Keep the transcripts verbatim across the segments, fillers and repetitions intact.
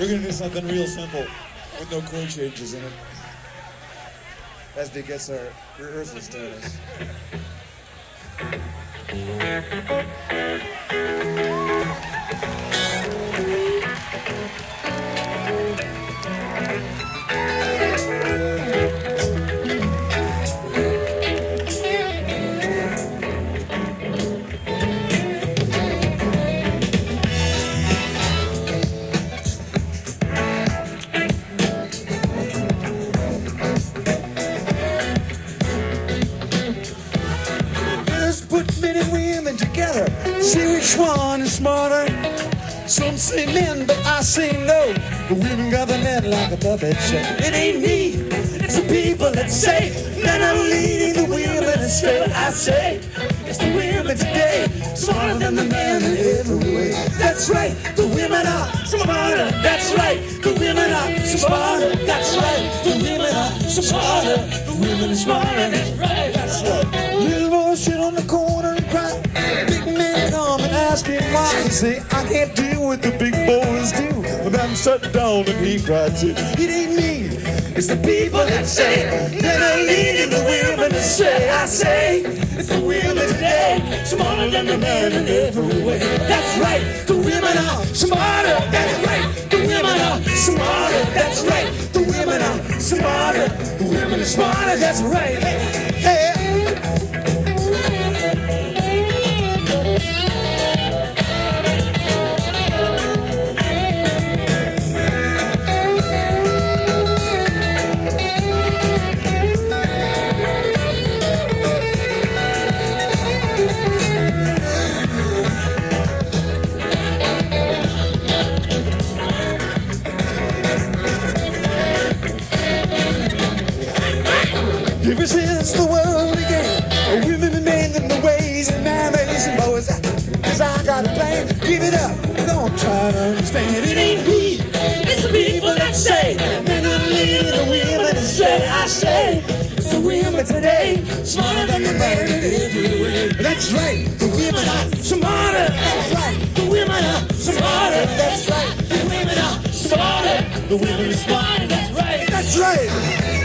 We're gonna do something real simple with no chord changes in it. As Asby gets our rehearsals to us. See which one is smarter. Some say men, but I say no. The women got the men like a puppet show. It ain't me, it's the people that say men are leading the women astray. But I say it's the women today, smarter than the men in every way. That's right, the women are smarter. That's right, the women are smarter. That's right, the women are smarter. The women are smarter. That's right, that's right. Little boy sit on the corner and cry. Big man come and ask him why. He say, I can't do what the big boys do. But I'm shut down and he cried too. It ain't me, it's the people that say men are leading the women to say. I say, it's the women today, smarter than the men in every way. That's right, the women are smarter. That's right, the women are smarter. That's right, the women are smarter. The women are smarter. That's right. Hey. Ever since the world began, women and men and the ways and manners and boys, cause I got a plan, give it up, don't try to understand. It ain't me, it's the people that say men are leading the women to say. I say, it's the women today, smarter than the men in every way. That's right, the women are smarter. That's right, the women are smarter. That's right, the women are smarter. The women are smarter. That's right, that's right.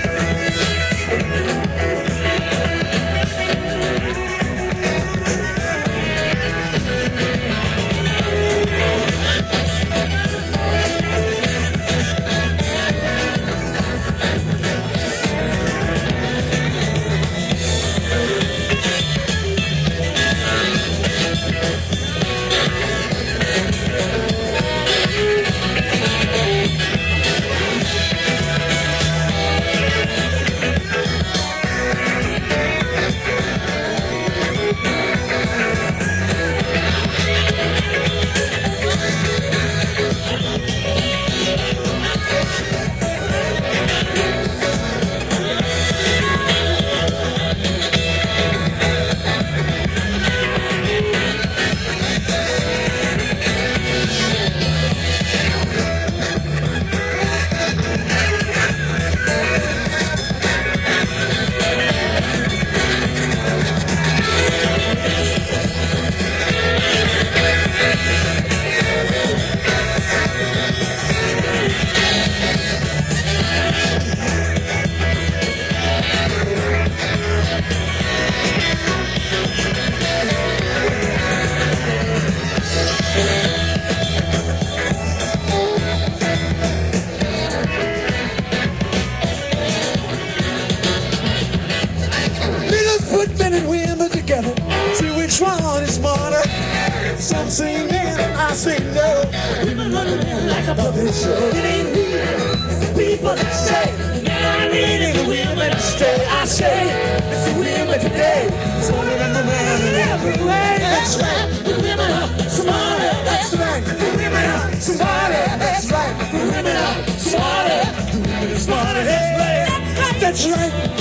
Some say men, I say no. Women running in like a puppet show. It ain't me, it's the people that say men are leading the women to stay. I say, it's the women today, smarter than the men in every way. That's right, the women are smarter. That's right, the women are smarter. That's right, the women are smarter. The women are smarter. That's right, that's right.